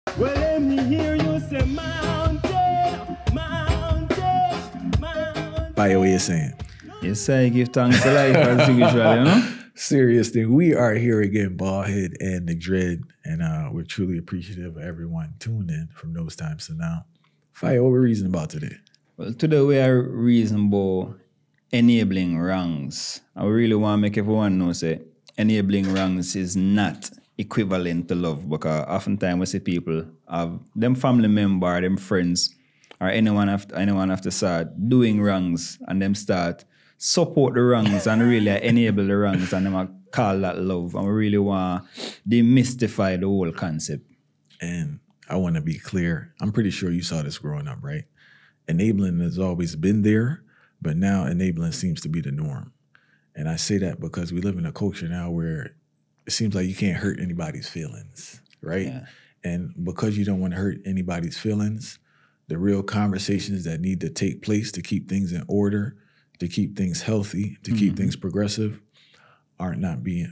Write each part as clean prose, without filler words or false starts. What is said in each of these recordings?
Well, let me hear you say mountain, mountain, mountain. By what you're saying. Yes, I give thanks to life as usual, you know? Serious thing. We are here again, Ballhead and the Dread, and we're truly appreciative of everyone tuned in from those times to now. Fire, what we're reasoning about today? Well, today we are reasoning about enabling wrongs. I really want to make everyone know that enabling wrongs is not equivalent to love, because oftentimes we see people have them family member, them friends, or anyone after start doing wrongs, and them start support the wrongs and really enable the wrongs, and them call that love. And we really want to demystify the whole concept. And I want to be clear. I'm pretty sure you saw this growing up, right? Enabling has always been there, but now enabling seems to be the norm. And I say that because we live in a culture now where it seems like you can't hurt anybody's feelings, right? Yeah. And because you don't want to hurt anybody's feelings, the real conversations that need to take place to keep things in order, to keep things healthy, to keep things progressive, are not being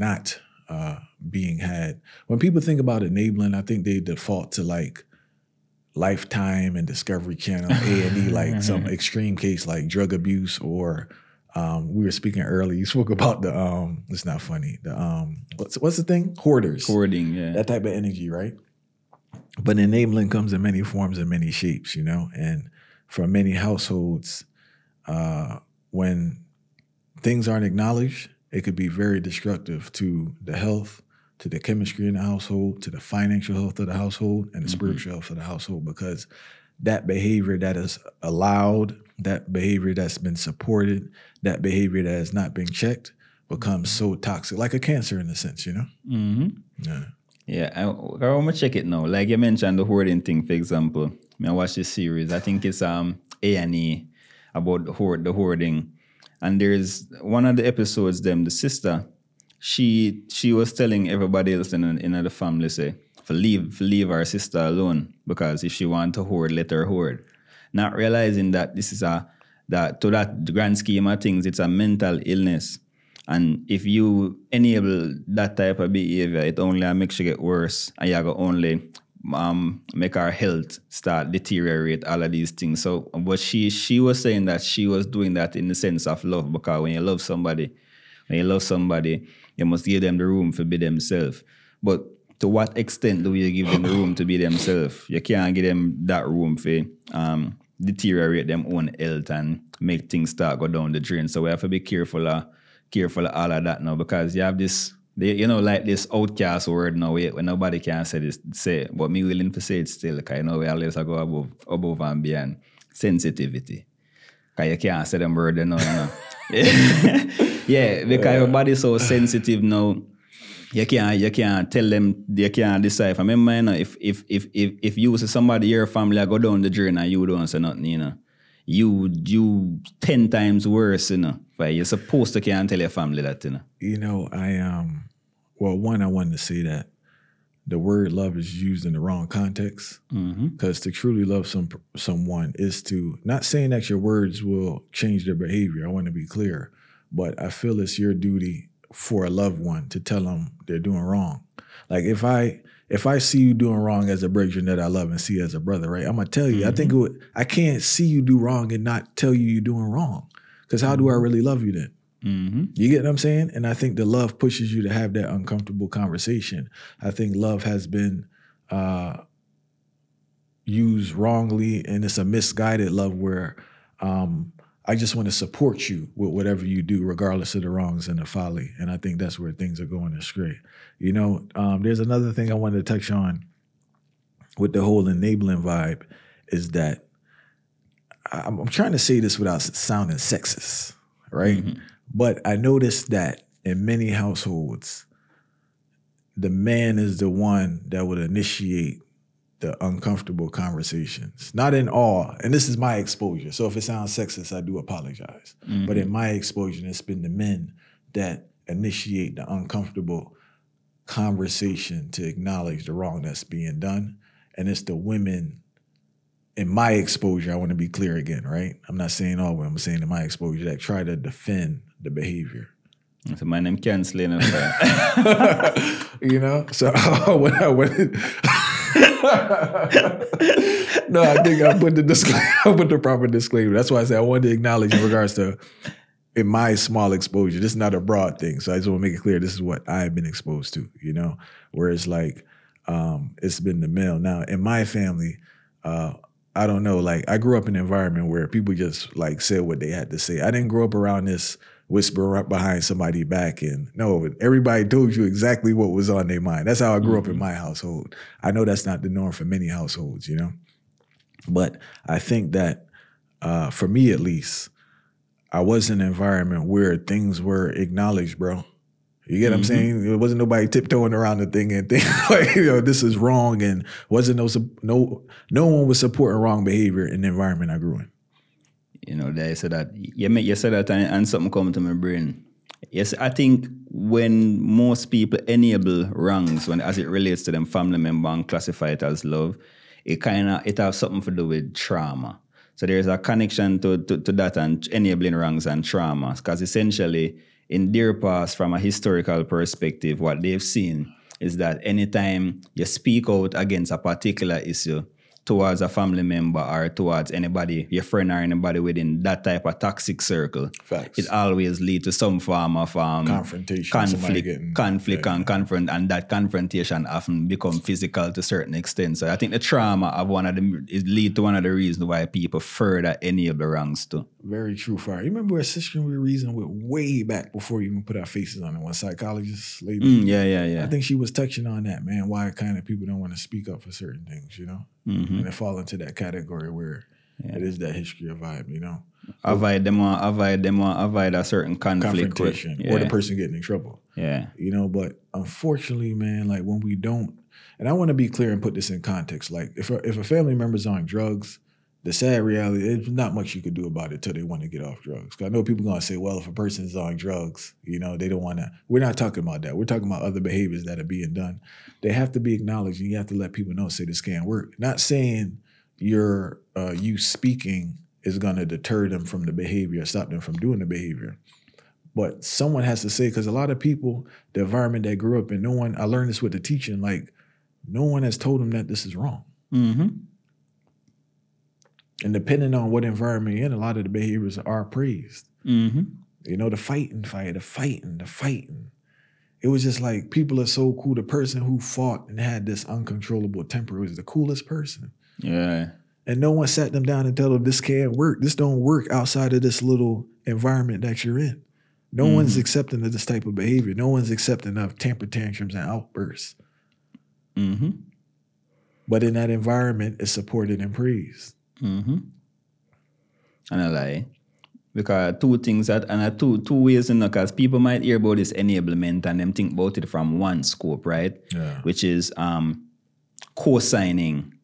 had. When people think about enabling, I think they default to like Lifetime and Discovery Channel, A&E, like some extreme case like drug abuse, or we were speaking earlier. You spoke about the it's not funny. The what's the thing? Hoarders. Hoarding, yeah. That type of energy, right? But enabling comes in many forms and many shapes, you know. And for many households, when things aren't acknowledged, it could be very destructive to the health, to the chemistry in the household, to the financial health of the household, and the spiritual health of the household, because that behavior that is allowed, that behavior that's been supported, that behavior that has not been checked becomes so toxic, like a cancer in a sense, you know? Yeah. Yeah, I want to check it now. Like you mentioned the hoarding thing, for example. I watched this series. I think it's A&E about the hoarding. And there's one of the episodes, the sister, she was telling everybody else in the family, say, to leave our sister alone, because if she want to hoard, let her hoard. Not realizing that this is to that grand scheme of things, it's a mental illness. And if you enable that type of behavior, it only makes you get worse, and you go only make our health start deteriorate, all of these things. So, but she was saying that she was doing that in the sense of love, because when you love somebody, you must give them the room to be themselves. But to what extent do you give them the room to be themselves? You can't give them that room for deteriorate them own health and make things start go down the drain. So we have to be careful of all of that now, because you have this, like this outcast word now, when nobody can say, but me willing to say it still, because we always go above and beyond sensitivity. Because you can't say them word now, Yeah, because everybody's so sensitive now. You can't tell them, they can't decipher. Remember, if you see somebody, your family, I go down the drain and you don't say nothing, you 10 times worse, But you're supposed to can't tell your family that, I wanted to say that the word love is used in the wrong context. Because to truly love someone is to, not saying that your words will change their behavior, I want to be clear, but I feel it's your duty for a loved one to tell them they're doing wrong. Like if I see you doing wrong as a brethren that I love and see as a brother, right? I'm gonna tell you. I can't see you do wrong and not tell you you're doing wrong. Because how do I really love you then? You get what I'm saying? And I think the love pushes you to have that uncomfortable conversation. I think love has been used wrongly, and it's a misguided love where I just want to support you with whatever you do, regardless of the wrongs and the folly. And I think that's where things are going astray. There's another thing I wanted to touch on with the whole enabling vibe is that I'm trying to say this without sounding sexist, right? But I noticed that in many households, the man is the one that would initiate the uncomfortable conversations. Not in all, and this is my exposure. So if it sounds sexist, I do apologize. But in my exposure, it's been the men that initiate the uncomfortable conversation to acknowledge the wrong that's being done. And it's the women, in my exposure, I want to be clear again, right? I'm not saying all women, I'm saying in my exposure, that try to defend the behavior. So my name canceling. So when No, I think I put the disclaimer. I put the proper disclaimer. That's why I said I wanted to acknowledge in regards to in my small exposure. This is not a broad thing, so I just want to make it clear. This is what I've been exposed to. You know, whereas like it's been the male. Now in my family, I don't know. Like I grew up in an environment where people just like said what they had to say. I didn't grow up around this whisper up behind somebody's back, and no, everybody told you exactly what was on their mind. That's how I grew up in my household. I know that's not the norm for many households, you know. But I think that for me at least, I was in an environment where things were acknowledged, bro. You get what I'm saying? There wasn't nobody tiptoeing around the thing and thinking like, you know, this is wrong, and wasn't no one was supporting wrong behavior in the environment I grew in. You know, they said that you said that, and something come to my brain. Yes, I think when most people enable wrongs when as it relates to them family member and classify it as love, it has something to do with trauma. So there's a connection to that and enabling wrongs and trauma, because essentially in their past, from a historical perspective, what they've seen is that anytime you speak out against a particular issue towards a family member or towards anybody, your friend or anybody within that type of toxic circle, Facts. it always leads to some form of Confrontation, conflict and confront, and that confrontation often become physical to a certain extent. So I think the trauma of lead to one of the reasons why people further enable wrongs too. Very true, Fire. You remember a session we were reasoning with way back before we even put our faces on it, one psychologist lady? Yeah. I think she was touching on that, man, why kind of people don't want to speak up for certain things, you know? And they fall into that category where it is that history of vibe, you know? Avoid a certain Confrontation or the person getting in trouble. Yeah. You know, but unfortunately, man, like when we don't, and I want to be clear and put this in context, like if a family member's on drugs, the sad reality, there's not much you could do about it till they want to get off drugs. 'Cause I know people are going to say, well, if a person's on drugs, you know, they don't want to. We're not talking about that. We're talking about other behaviors that are being done. They have to be acknowledged, and you have to let people know, say this can't work. Not saying you speaking is going to deter them from the behavior or stop them from doing the behavior. But someone has to say, because a lot of people, the environment they grew up in, I learned this with the teaching, like no one has told them that this is wrong. And depending on what environment you're in, a lot of the behaviors are praised. You know, the fighting. It was just like, people are so cool. The person who fought and had this uncontrollable temper was the coolest person. Yeah. And no one sat them down and told them, this can't work. This don't work outside of this little environment that you're in. No one's accepting of this type of behavior. No one's accepting of temper tantrums and outbursts. But in that environment, it's supported and praised. And I lie. Because two things two ways in because people might hear about this enablement and them think about it from one scope, right? Yeah. Which is co-signing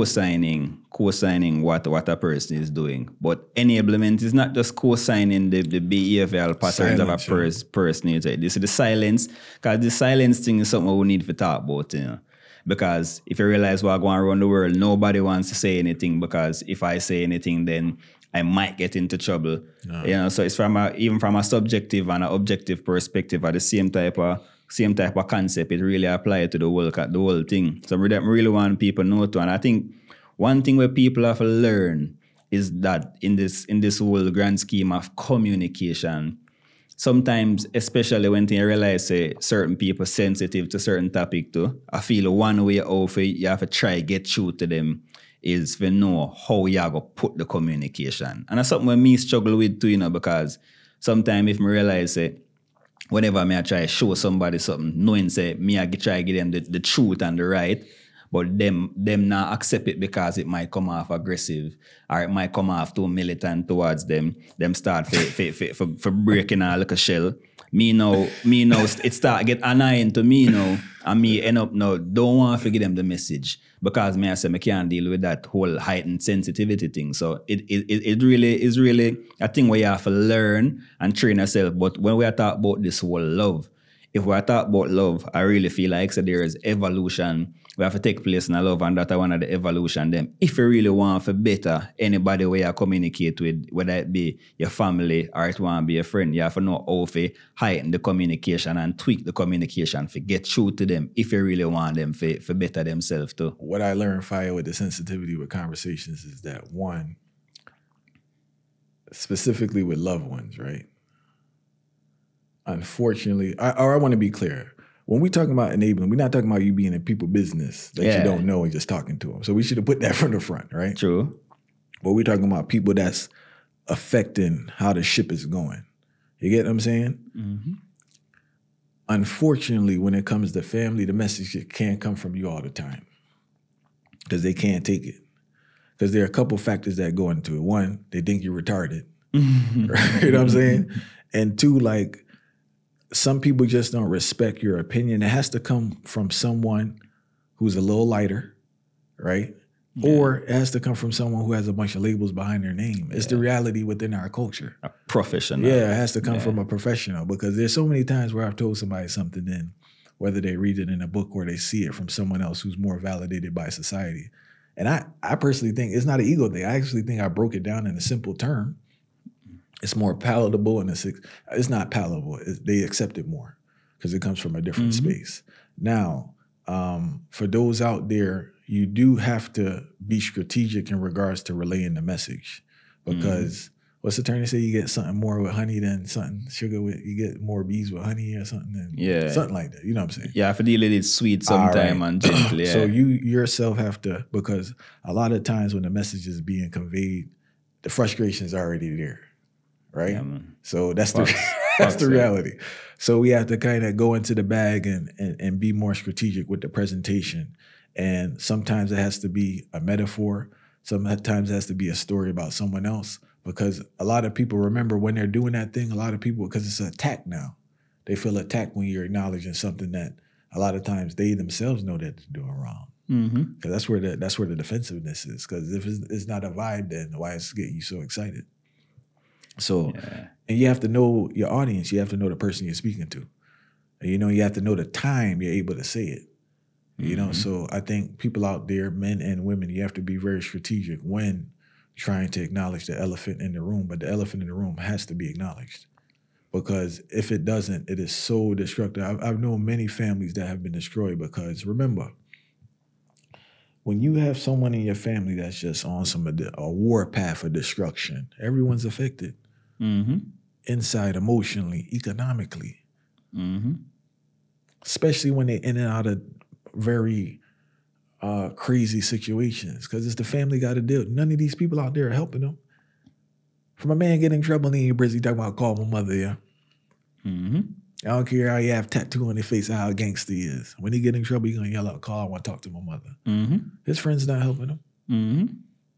what a person is doing. But enablement is not just co-signing the behavioral patterns of a person. This is the silence, because the silence thing is something we need to talk about, you know. Because if you realize what's going around the world, nobody wants to say anything, because if I say anything, then I might get into trouble. No. You know, so it's even from a subjective and an objective perspective, at the same type of concept, it really applies to the whole thing. So I really want people to know too. And I think one thing where people have to learn is that in this whole grand scheme of communication, sometimes, especially when you realize certain people sensitive to certain topic too, I feel one way out you have to try get through to them is to know how you are going to put the communication. And that's something when me struggle with too, you know, because sometimes if I realize whenever I try to show somebody something, knowing me I try to give them the truth and the right, but them not accept it because it might come off aggressive or it might come off too militant towards them. Them start for breaking a little shell. Me now, it start get annoying to me now, and me end up now don't want to give them the message because me I say I can't deal with that whole heightened sensitivity thing. So it really is really a thing where you have to learn and train yourself. But when we are talking about this whole love, if we are talking about love, I really feel like there is evolution we have to take place in love, and that's one of the evolution them. If you really want for better anybody where you communicate with, whether it be your family or it want to be a friend, you have to know how to heighten the communication and tweak the communication to get through to them if you really want them for better themselves too. What I learned, Fire, with the sensitivity with conversations is that, one, specifically with loved ones, right? Unfortunately, I want to be clear. When we talking about enabling, we're not talking about you being in people business that you don't know and just talking to them. So we should have put that from the front, right? True. But we're talking about people that's affecting how the ship is going. You get what I'm saying? Mm-hmm. Unfortunately, when it comes to family, the message can't come from you all the time because they can't take it. Because there are a couple factors that go into it. One, they think you're retarded. Right? You know what I'm saying? And two, like, some people just don't respect your opinion. It has to come from someone who's a little lighter, right? Yeah. Or it has to come from someone who has a bunch of labels behind their name. It's the reality within our culture. A professional. Yeah, it has to come from a professional, because there's so many times where I've told somebody something, and whether they read it in a book or they see it from someone else who's more validated by society. And I personally think it's not an ego thing. I actually think I broke it down in a simple term. It's more palatable, and it's not palatable. They accept it more because it comes from a different space. Now, for those out there, you do have to be strategic in regards to relaying the message, because what's the term they say? You get something more with honey than something sugar with. You get more bees with honey or something. Something like that. You know what I'm saying? Yeah, I have to deal with it sweet sometime and gentle. Yeah. So you yourself have to, because a lot of times when the message is being conveyed, the frustration is already there. Right? Yeah, so that's the reality. So we have to kind of go into the bag and be more strategic with the presentation. And sometimes it has to be a metaphor. Sometimes it has to be a story about someone else, because a lot of people remember when they're doing that thing, a lot of people, because it's an attack now, they feel attacked when you're acknowledging something that a lot of times they themselves know that they're doing wrong. Because that's where the defensiveness is. Because if it's not a vibe, then why is it getting you so excited? So, and you have to know your audience. You have to know the person you're speaking to. And, you have to know the time you're able to say it. You know, so I think people out there, men and women, you have to be very strategic when trying to acknowledge the elephant in the room. But the elephant in the room has to be acknowledged, because if it doesn't, it is so destructive. I've known many families that have been destroyed because, remember, when you have someone in your family that's just on a war path of destruction, everyone's affected. Inside, emotionally, economically. Especially when they're in and out of very crazy situations, because it's the family got to deal. None of these people out there are helping them. From a man getting in trouble, and you're busy talking about call my mother, yeah? I don't care how you have tattoo on their face, how a gangster he is. When he get in trouble, he's going to yell out, call, I want to talk to my mother. His friends not helping him.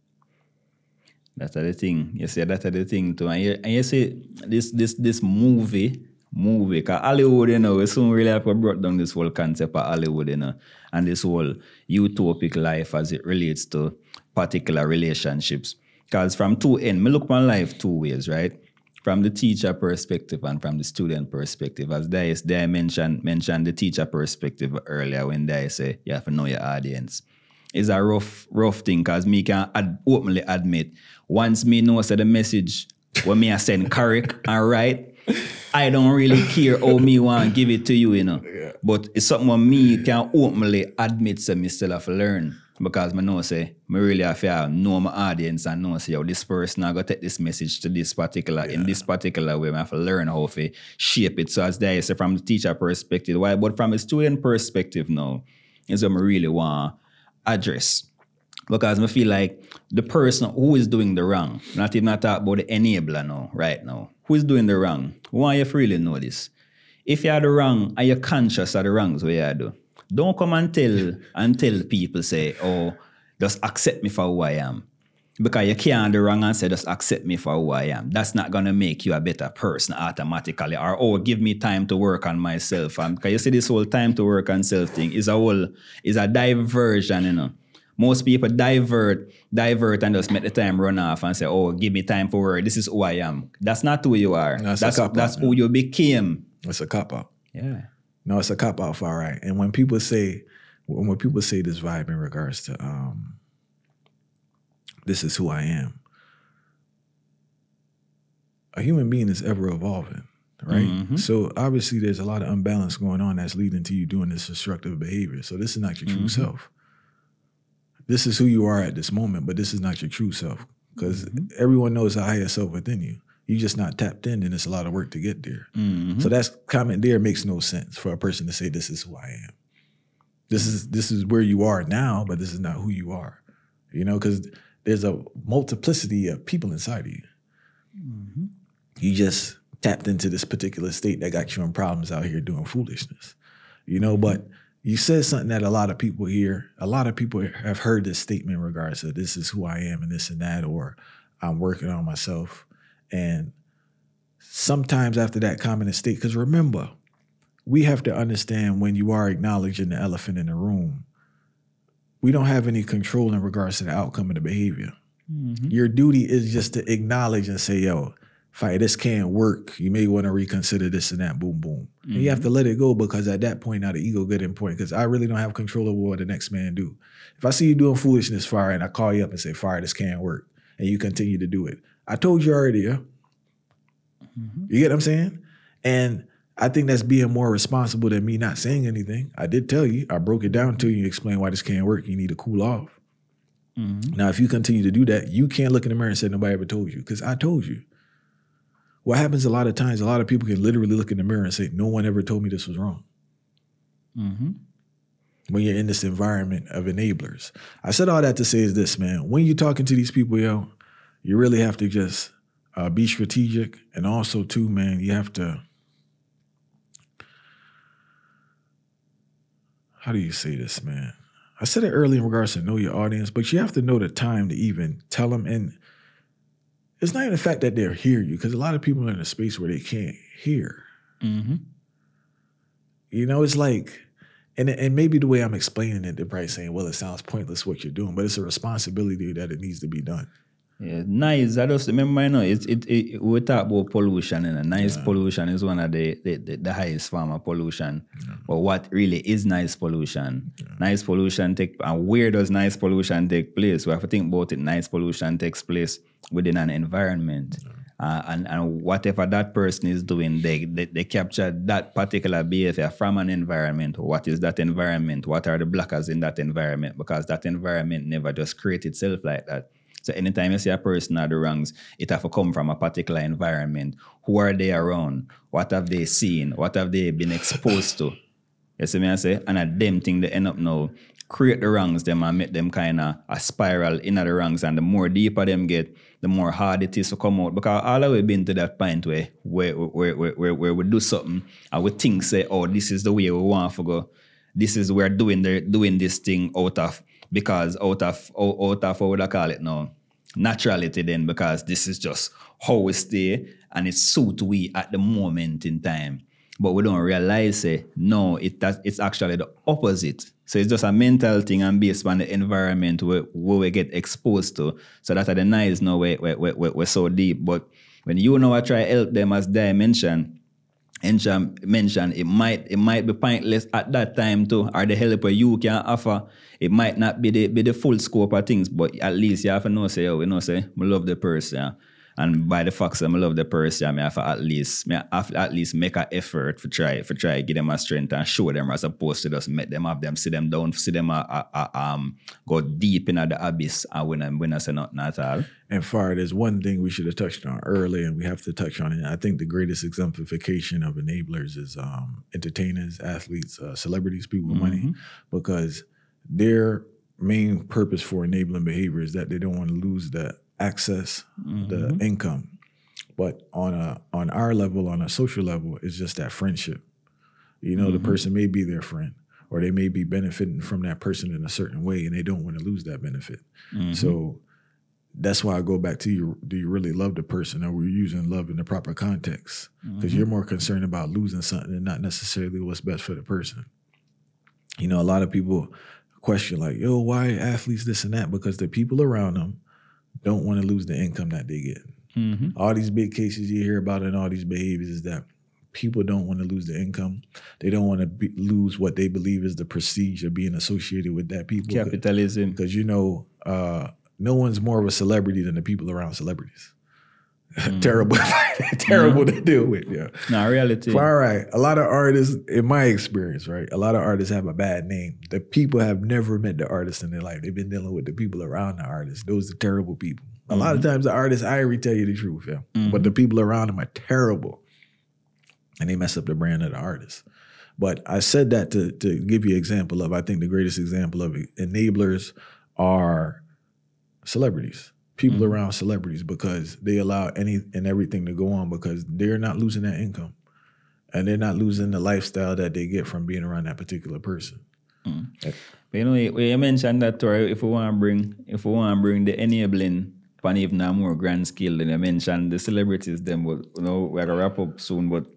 That's the thing. You see, that's the thing too. And you see, this movie, because Hollywood, we soon really have to brought down this whole concept of Hollywood, and this whole utopic life as it relates to particular relationships. Because from two ends, I look on life two ways, right? From the teacher perspective and from the student perspective. As they mentioned the teacher perspective earlier when they say you have to know your audience. It's a rough thing, because me can openly admit, once me know the message when me I send correct and right, I don't really care how me want to give it to you, Yeah. But it's something where me can openly admit that me still have to learn, because I know say me really have to know my audience and know say, yo, this person I got to take this message to this particular in this particular way. I have to learn how to shape it. So as they say, from the teacher perspective, why? But from a student perspective now, is what I really want to address. Because I feel like the person who is doing the wrong, not even talk about the enabler now, right now, who is doing the wrong, why you really know this? If you are the wrong, are you conscious of the wrongs what you do? Don't come and tell people, say, oh, just accept me for who I am. Because you can't do wrong and say, just accept me for who I am. That's not going to make you a better person automatically. Or, oh, give me time to work on myself. Because you see, this whole time to work on self thing is a diversion, Most people divert and just make the time run off and say, oh, give me time for work. This is who I am. That's not who you are. No, that's who you became. It's a cop-out. Yeah. No, it's a cop-out, all right. And when people say, when people say this vibe in regards to this is who I am, a human being is ever evolving, right? So obviously there's a lot of unbalance going on that's leading to you doing this destructive behavior. So this is not your true self. This is who you are at this moment, but this is not your true self, because everyone knows the higher self within you. You're just not tapped in, and it's a lot of work to get there. So that comment there makes no sense for a person to say, this is who I am. This is where you are now, but this is not who you are. You know, because there's a multiplicity of people inside of you. You just tapped into this particular state that got you in problems out here doing foolishness. You know, but you said something that a lot of people have heard this statement in regards to this is who I am and this and that, or I'm working on myself. And sometimes after that comment and state, because remember, we have to understand when you are acknowledging the elephant in the room, we don't have any control in regards to the outcome of the behavior. Your duty is just to acknowledge and say, yo, fire, this can't work. You may want to reconsider this and that, boom, boom. And you have to let it go, because at that point, now the ego get in point, because I really don't have control over what the next man do. If I see you doing foolishness, fire, and I call you up and say, fire, this can't work, and you continue to do it, I told you already, yeah? You get what I'm saying? And I think that's being more responsible than me not saying anything. I did tell you. I broke it down to you, explain why this can't work. You need to cool off. Now, if you continue to do that, you can't look in the mirror and say nobody ever told you, because I told you. What happens a lot of times, a lot of people can literally look in the mirror and say, no one ever told me this was wrong. When you're in this environment of enablers. I said all that to say is this, man. When you're talking to these people, yo, you really have to just be strategic. And also, too, man, you have to, how do you say this, man? I said it earlier in regards to know your audience, but you have to know the time to even tell them. And it's not even the fact that they'll hear you, because a lot of people are in a space where they can't hear. You know, it's like, and maybe the way I'm explaining it, they're probably saying, well, it sounds pointless what you're doing, but it's a responsibility that it needs to be done. Yeah, noise. I just remember, you know, we talk about pollution, and noise pollution is one of the highest form of pollution. But what really is noise pollution? Noise pollution and where does noise pollution take place? We have to think about it. Noise pollution takes place within an environment. And whatever that person is doing, they capture that particular behavior from an environment. What is that environment? What are the blockers in that environment? Because that environment never just creates itself like that. So anytime you see a person at the wrongs, it have to come from a particular environment. Who are they around? What have they seen? What have they been exposed to? You see me I say? And at them thing they end up now create the wrongs them and make them kind of a spiral in the wrongs. And the more deeper them get, the more hard it is to come out. Because all the way been to that point where we do something and we think, say, oh, this is the way we want to go. This is we're doing this thing out of how would I call it now? Naturality then, because this is just how we stay and it suits we at the moment in time. But we don't realize no, it's actually the opposite. So it's just a mental thing and based on the environment where we get exposed to. So that the nice now we're so deep. But when you know I try to help them as Dai mentioned, it might be pointless at that time too, or the help you can offer. It might not be the full scope of things, but at least you have to know, say, we love the person. Yeah? And by the fact that I love the person, I have to at least make an effort for try give them a strength and show them, as opposed to just make them have them, see them down, see them go deep into the abyss and when I say nothing at all. And Far, there's one thing we should have touched on earlier, and we have to touch on it. I think the greatest exemplification of enablers is entertainers, athletes, celebrities, people with money, because their main purpose for enabling behavior is that they don't want to lose the access, the income. But on our level, on a social level, it's just that friendship. You know, the person may be their friend, or they may be benefiting from that person in a certain way, and they don't want to lose that benefit. So that's why I go back to you. Do you really love the person, or we're using love in the proper context? Because you're more concerned about losing something and not necessarily what's best for the person. You know, a lot of people question like, yo, why athletes this and that? Because the people around them don't want to lose the income that they get. All these big cases you hear about and all these behaviors is that people don't want to lose the income. They don't want to lose what they believe is the prestige of being associated with that people. Capitalism. Because, no one's more of a celebrity than the people around celebrities. Terrible to deal with. Yeah. No, reality. All right. A lot of artists, in my experience, right, a lot of artists have a bad name. The people have never met the artist in their life. They've been dealing with the people around the artist. Those are terrible people. A lot of times the artists, I already tell you the truth, yeah. But the people around them are terrible. And they mess up the brand of the artist. But I said that to give you an example of, I think the greatest example of enablers are celebrities. People around celebrities, because they allow any and everything to go on because they're not losing that income. And they're not losing the lifestyle that they get from being around that particular person. But you mentioned that, Tori, if we want to bring the enabling on even a more grand scale, then you mentioned the celebrities, them, but we're gonna wrap up soon, but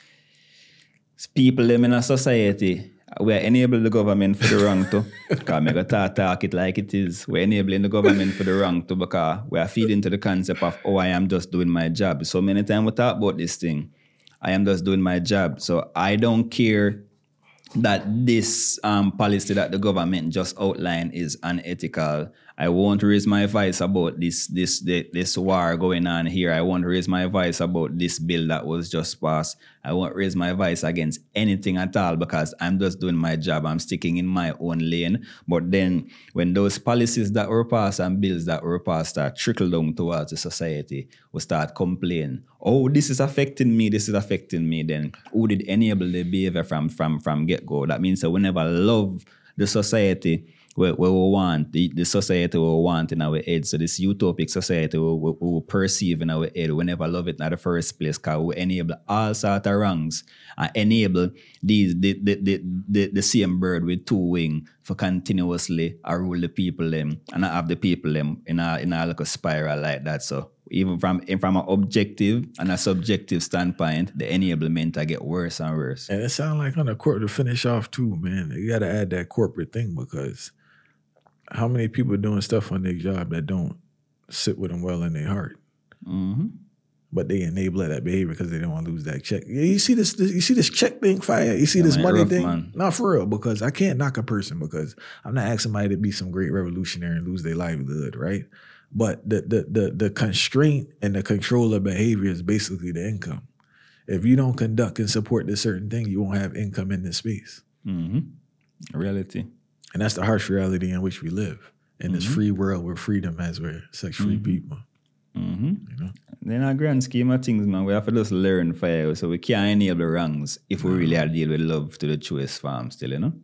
people them in a society, we are enabling the government for the wrong too. Because we gotta talk it like it is. We're enabling the government for the wrong too because we are feeding to the concept of, I am just doing my job. So many times we talk about this thing. I am just doing my job. So I don't care that this policy that the government just outlined is unethical. I won't raise my voice about this war going on here. I won't raise my voice about this bill that was just passed. I won't raise my voice against anything at all because I'm just doing my job. I'm sticking in my own lane. But then when those policies that were passed and bills that were passed start trickle down towards the society, we start complaining, this is affecting me, then who did enable the behavior from get-go? That means that we never love the society where we want, the society we want in our head. So this utopic society we perceive in our head, we never love it in the first place because we enable all sorts of wrongs and enable the same bird with two wings for continuously rule the people them and not have the people them in a like a spiral like that. So even from an objective and a subjective standpoint, the enablement I get worse and worse. And it sounds like on the court to finish off too, man. You got to add that corporate thing because how many people doing stuff on their job that don't sit with them well in their heart, but they enable that behavior because they don't want to lose that check. Yeah, you see this check thing, fire. You see this money thing. Man. Not for real, because I can't knock a person because I'm not asking somebody to be some great revolutionary and lose their livelihood, right? But the constraint and the control of behavior is basically the income. If you don't conduct and support this certain thing, you won't have income in this space. Reality. And that's the harsh reality in which we live. In this free world where freedom has we're such free people. Then a grand scheme of things, man, we have to just learn fire. So we can't enable the wrongs if we really are deal with love to the truest form still,